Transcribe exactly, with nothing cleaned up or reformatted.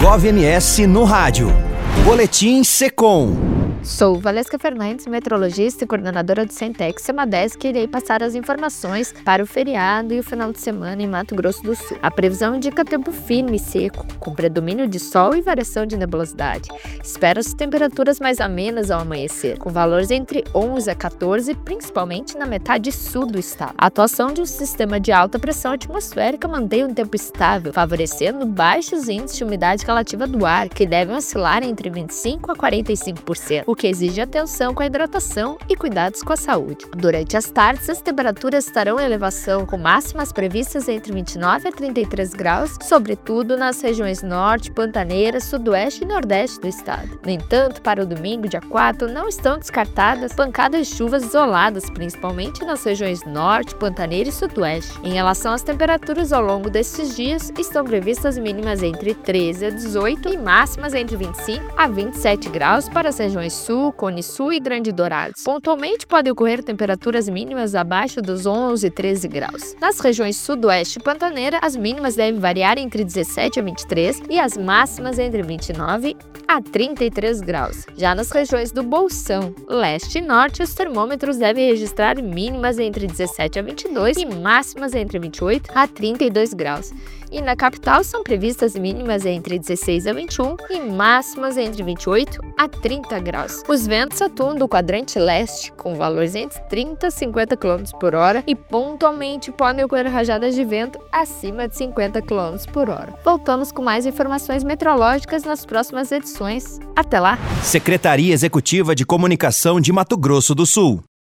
GovMS no rádio. Boletim Secom. Sou Valesca Fernandes, meteorologista e coordenadora do Centex Semadesc, e irei passar as informações para o feriado e o final de semana em Mato Grosso do Sul. A previsão indica tempo firme e seco, com predomínio de sol e variação de nebulosidade. Espera-se temperaturas mais amenas ao amanhecer, com valores entre onze a quatorze, principalmente na metade sul do estado. A atuação de um sistema de alta pressão atmosférica mantém um tempo estável, favorecendo baixos índices de umidade relativa do ar, que devem oscilar entre vinte e cinco a quarenta e cinco por cento. O que exige atenção com a hidratação e cuidados com a saúde. Durante as tardes, as temperaturas estarão em elevação, com máximas previstas entre vinte e nove a trinta e três graus, sobretudo nas regiões norte, pantaneira, sudoeste e nordeste do estado. No entanto, para o domingo, dia quatro, não estão descartadas pancadas de chuvas isoladas, principalmente nas regiões norte, pantaneira e sudoeste. Em relação às temperaturas ao longo desses dias, estão previstas mínimas entre treze a dezoito e máximas entre vinte e cinco a vinte e sete graus para as regiões Sul, Cone Sul e Grande Dourados. Pontualmente podem ocorrer temperaturas mínimas abaixo dos onze e treze graus. Nas regiões Sudoeste e Pantaneira, as mínimas devem variar entre dezessete a vinte e três e as máximas entre vinte e nove a trinta e três graus. Já nas regiões do Bolsão, Leste e Norte, os termômetros devem registrar mínimas entre dezessete a vinte e dois e máximas entre vinte e oito a trinta e dois graus. E na capital são previstas mínimas entre dezesseis a vinte e um e máximas entre vinte e oito a trinta graus. Os ventos atuam do quadrante leste, com valores entre trinta a cinquenta quilômetros por hora, e pontualmente podem ocorrer rajadas de vento acima de cinquenta quilômetros por hora. Voltamos com mais informações meteorológicas nas próximas edições. Até lá! Secretaria Executiva de Comunicação de Mato Grosso do Sul.